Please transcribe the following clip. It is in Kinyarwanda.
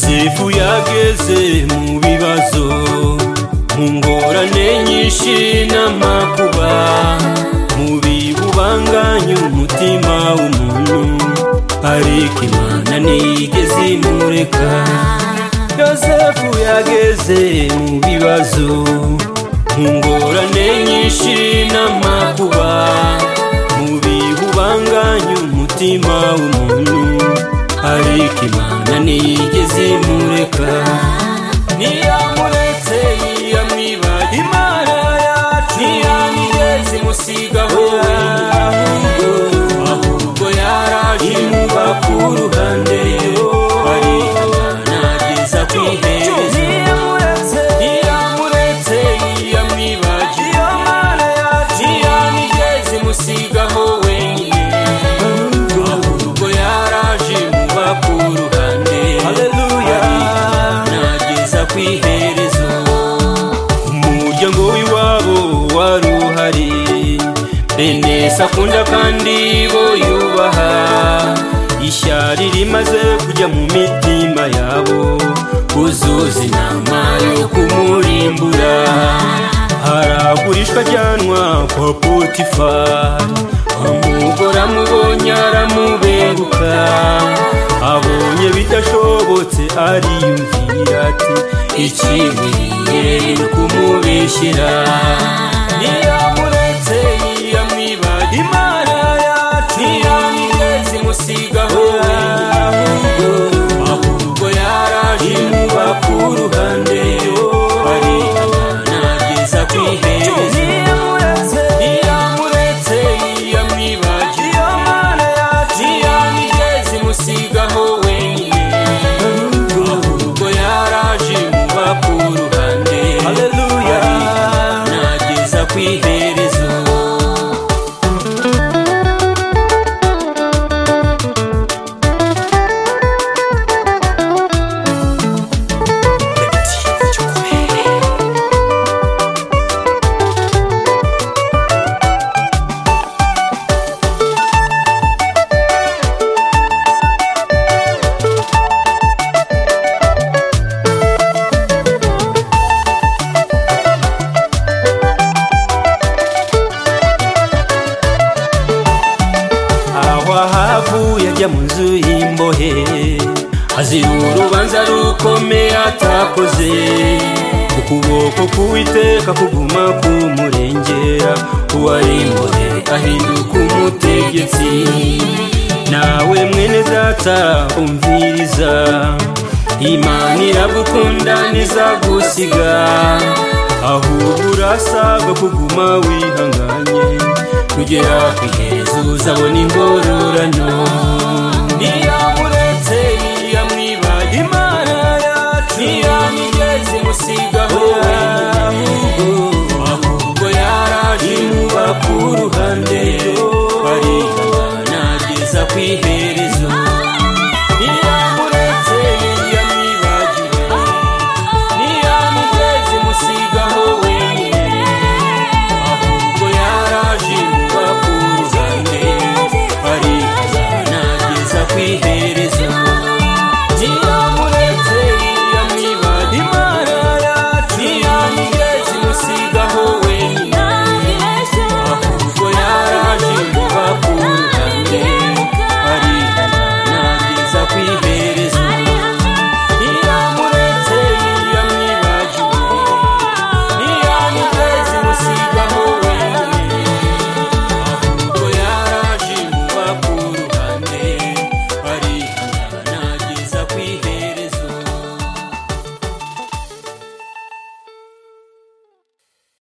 Yosefu yageze mu bibazo, mu ngorane nyinshi n'amakuba, mu bibubanganya umutima w'umuntu, ariko Imana ntiyigeze imureka. Yosefu yageze mu bibazo, mu ngorane nyinshi n'amakuba, mu bibubanganya umutima w'umuntu, ariko Imana ntiyigeze imureka. Ntiyamuretse ntiyamwibagiwe, Imana yacu ntiyigeze imusigaho, ahubwo yaraje imuba ku ruhande, ariko Imana ageza ku iherezo. Ntiyamuretse ntiyamwibagiwe, Imana yacu ntiyigeze imusigaho wenyine, ahubwo yaraje imuba ku ruhande, haleluya, nageza ku iherezo. Umuryango w'iwabo wari uhari, bene se akunda kandi bo yubaha, ishyari rimaze kujya mu mitima yabo, buzuza inama yo kumurimbura. Haragurishwa ajyanwa kwa Potifari, umugore amubonye aramubenguka, abonye bidashobotse ariyumvira ati ikikwiriye ni kumubeshyera. Ntiyamuretse ntiyamwibagiwe, Imana yacu ntiyigeze imusigaho, ahubwo yaraje imuba ku ruhande, ariko Imana ageza ku iherezo. Ntiyamuretse ntiyamwibagiwe, Imana yacu ntiyigeze imusigaho wenyine, ahubwo yaraje imuba ku ruhande, haleluya, nageza ku iherezo. Ahavuye ajya mu nzu y'imbohe, azira urubanza rukomeye atakoze, ukuboko k'Uwiteka kuguma kumurengera, uwari imbohe ahinduka umutegetsi. Nawe mwene data umviriza, Imana iragukunda ntizagusiga, ahubwo urasabwa kuguma wihanganye, kugera ku iherezo uzabona ingororano.